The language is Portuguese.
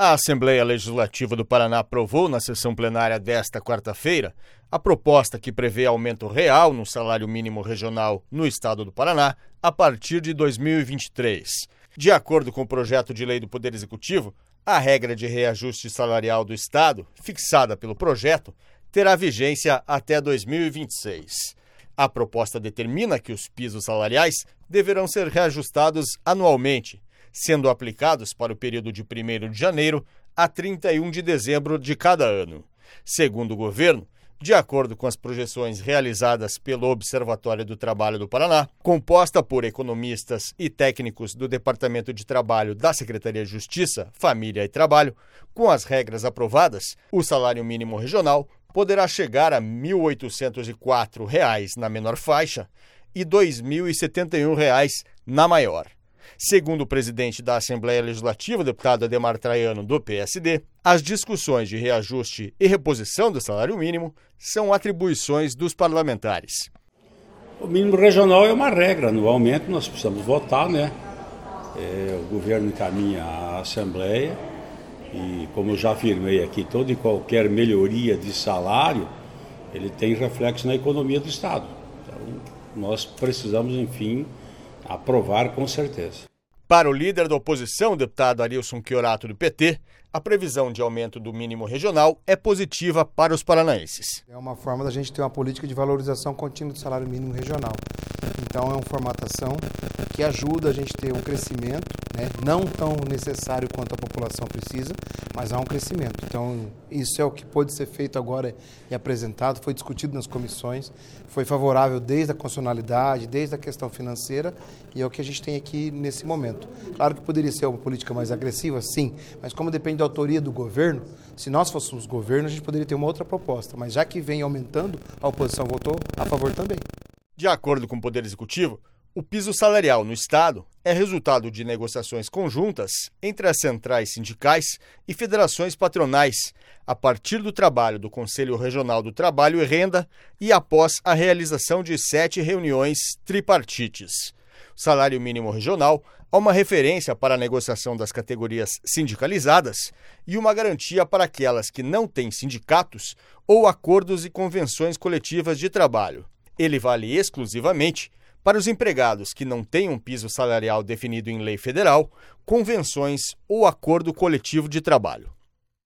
A Assembleia Legislativa do Paraná aprovou na sessão plenária desta quarta-feira a proposta que prevê aumento real no salário mínimo regional no estado do Paraná a partir de 2023. De acordo com o projeto de lei do Poder Executivo, a regra de reajuste salarial do estado, fixada pelo projeto, terá vigência até 2026. A proposta determina que os pisos salariais deverão ser reajustados anualmente, sendo aplicados para o período de 1º de janeiro a 31 de dezembro de cada ano. Segundo o governo, de acordo com as projeções realizadas pelo Observatório do Trabalho do Paraná, composta por economistas e técnicos do Departamento de Trabalho da Secretaria de Justiça, Família e Trabalho, com as regras aprovadas, o salário mínimo regional poderá chegar a R$ 1.804 na menor faixa e R$ 2.071 na maior. Segundo o presidente da Assembleia Legislativa, o deputado Ademar Traiano, do PSD, as discussões de reajuste e reposição do salário mínimo são atribuições dos parlamentares. O mínimo regional é uma regra, anualmente nós precisamos votar, né? O governo encaminha à Assembleia e, como eu já afirmei aqui, toda e qualquer melhoria de salário, ele tem reflexo na economia do Estado. Então, nós precisamos, enfim, aprovar com certeza. Para o líder da oposição, o deputado Arilson Chiorato, do PT, a previsão de aumento do mínimo regional é positiva para os paranaenses. É uma forma da gente ter uma política de valorização contínua do salário mínimo regional. Então é uma formatação que ajuda a gente a ter um crescimento, né? Não tão necessário quanto a população precisa, mas há um crescimento. Então isso é o que pode ser feito agora e apresentado, foi discutido nas comissões, foi favorável desde a constitucionalidade, desde a questão financeira, e é o que a gente tem aqui nesse momento. Claro que poderia ser uma política mais agressiva, sim, mas como depende da autoria do governo, se nós fôssemos governo, a gente poderia ter uma outra proposta, mas já que vem aumentando, a oposição votou a favor também. De acordo com o Poder Executivo, o piso salarial no estado é resultado de negociações conjuntas entre as centrais sindicais e federações patronais, a partir do trabalho do Conselho Regional do Trabalho e Renda e após a realização de 7 reuniões tripartites. O salário mínimo regional é uma referência para a negociação das categorias sindicalizadas e uma garantia para aquelas que não têm sindicatos ou acordos e convenções coletivas de trabalho. Ele vale exclusivamente para os empregados que não têm um piso salarial definido em lei federal, convenções ou acordo coletivo de trabalho.